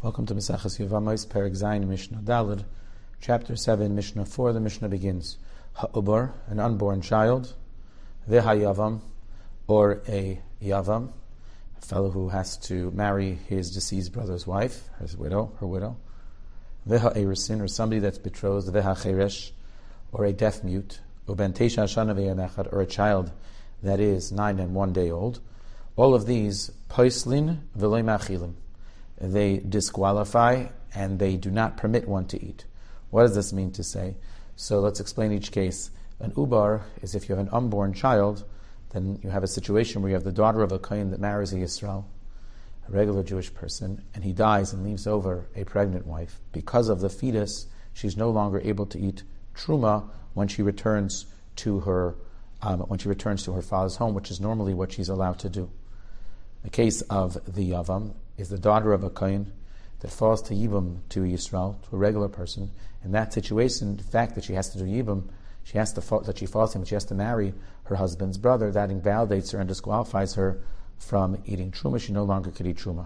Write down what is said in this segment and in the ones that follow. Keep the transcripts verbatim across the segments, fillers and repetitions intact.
Welcome to Maseches Yevamos, Perek Zayin, Mishnah Daled, Chapter seven, Mishnah four. The Mishnah begins, Ha'ubar, an unborn child, V'hayavam, or a yavam, a fellow who has to marry his deceased brother's wife, his widow, her widow, V'ha'erisin, or somebody that's betrothed, V'ha'cheresh, or a deaf mute, Uben Teisha Shana V'yamechad, or a child that is nine and one day old. All of these, Poislin V'loy Machilim, they disqualify and they do not permit one to eat. What does this mean to say? So let's explain each case. An ubar is if you have an unborn child, then you have a situation where you have the daughter of a kohen that marries a Yisrael, a regular Jewish person, and he dies and leaves over a pregnant wife. Because of the fetus, she's no longer able to eat truma when she returns to her um, when she returns to her father's home, which is normally what she's allowed to do. The case of the yavam is the daughter of a kohen that falls to yibum to Yisrael, to a regular person. In that situation, the fact that she has to do yibum, she has to fall, that she falls to him, she has to marry her husband's brother, that invalidates her and disqualifies her from eating truma. She no longer could eat truma.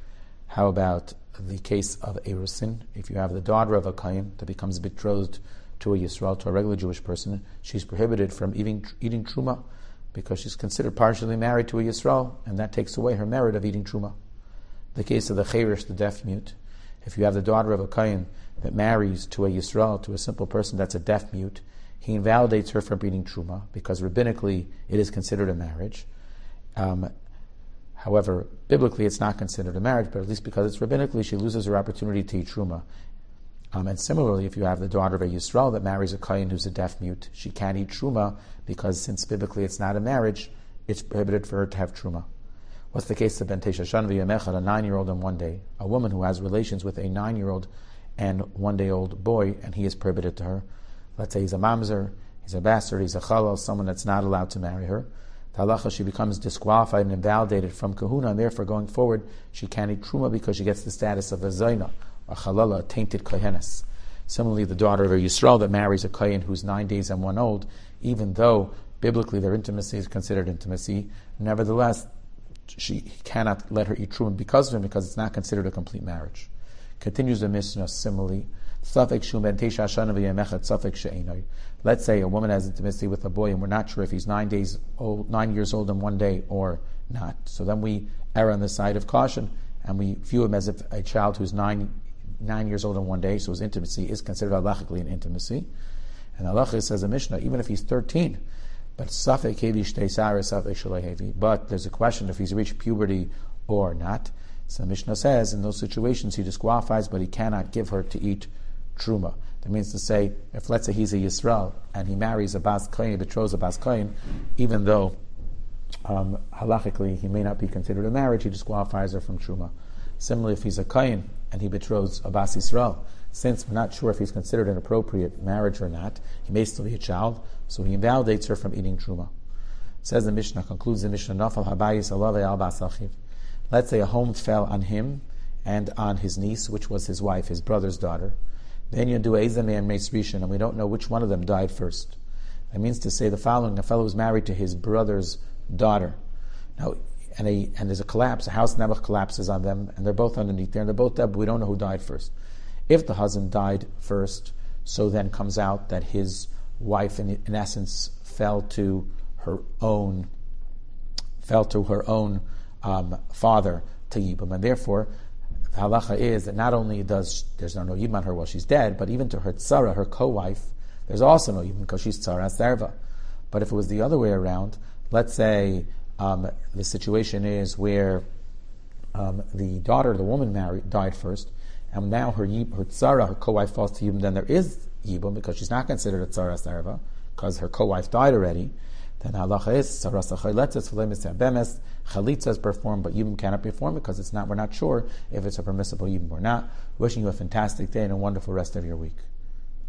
How about the case of erusin? If you have the daughter of a kohen that becomes betrothed to a Yisrael, to a regular Jewish person, she's prohibited from eating, eating truma because she's considered partially married to a Yisrael, and that takes away her merit of eating truma. The case of the cherish, the deaf mute, if you have the daughter of a kohen that marries to a Yisrael, to a simple person that's a deaf mute, he invalidates her from eating truma because rabbinically it is considered a marriage. Um, however, biblically it's not considered a marriage, but at least because it's rabbinically, she loses her opportunity to eat truma. Um, and similarly, if you have the daughter of a Yisrael that marries a kohen who's a deaf mute, she can't eat truma because since biblically it's not a marriage, it's prohibited for her to have truma. What's the case of Ben Teisha Shana V'yamechad, a nine-year-old and one day? A woman who has relations with a nine-year-old and one-day-old boy, and he is prohibited to her. Let's say he's a mamzer, he's a bastard, he's a chalal, someone that's not allowed to marry her. The halacha, she becomes disqualified and invalidated from kahuna, and therefore going forward, she can't eat truma because she gets the status of a zayna, a chalala, a tainted kohenes. Similarly, the daughter of a Yisrael that marries a kohen who's nine days and one old, even though biblically their intimacy is considered intimacy, nevertheless, she cannot let her eat truma because of him, because it's not considered a complete marriage. Continues the Mishnah similarly. Let's say a woman has intimacy with a boy and we're not sure if he's nine days old, nine years old in one day or not. So then we err on the side of caution and we view him as if a child who's nine nine years old in one day, so his intimacy is considered halachically an intimacy. And halacha says a Mishnah, even if he's thirteen, but safek hevi shtei sara, safek shalei hevi. But there's a question if he's reached puberty or not. So the Mishnah says in those situations he disqualifies, but he cannot give her to eat truma. That means to say, if let's say he's a Yisrael and he marries a bas kohen, he betroths a bas kohen, even though um, halachically he may not be considered a marriage, he disqualifies her from truma. Similarly, if he's a kohen and he betroths a bas Yisrael, since we're not sure if he's considered an appropriate marriage or not, he may still be a child, so he invalidates her from eating truma. It says the Mishnah, concludes the Mishnah, Nafal habayis alave al bas achiv. Let's say a home fell on him and on his niece, which was his wife, his brother's daughter. Then you do Eizameh and Meis Rishon, and we don't know which one of them died first. That means to say the following: a fellow who's married to his brother's daughter. Now, and, a, and there's a collapse, a house Nebuch collapses on them, and they're both underneath there, and they're both dead, but we don't know who died first. If the husband died first, so then comes out that his wife, in, in essence, fell to her own, fell to her own um, father to Yibum, and therefore the halacha is that not only does there's no, no Yibum on her while she's dead, but even to her tzara, her co-wife, there's also no Yibum because she's tzara serva. But if it was the other way around, let's say um, the situation is where um, the daughter, the woman married, died first, and now her her tzara, her co-wife falls to Yibum, then there is Yibum because she's not considered a tzara serva because her co-wife died already. Then halacha is tzara sachayletzes v'lemis bemes chalitza is performed, but Yibum cannot be performed because it's not. We're not sure if it's a permissible Yibum or not. Wishing you a fantastic day and a wonderful rest of your week.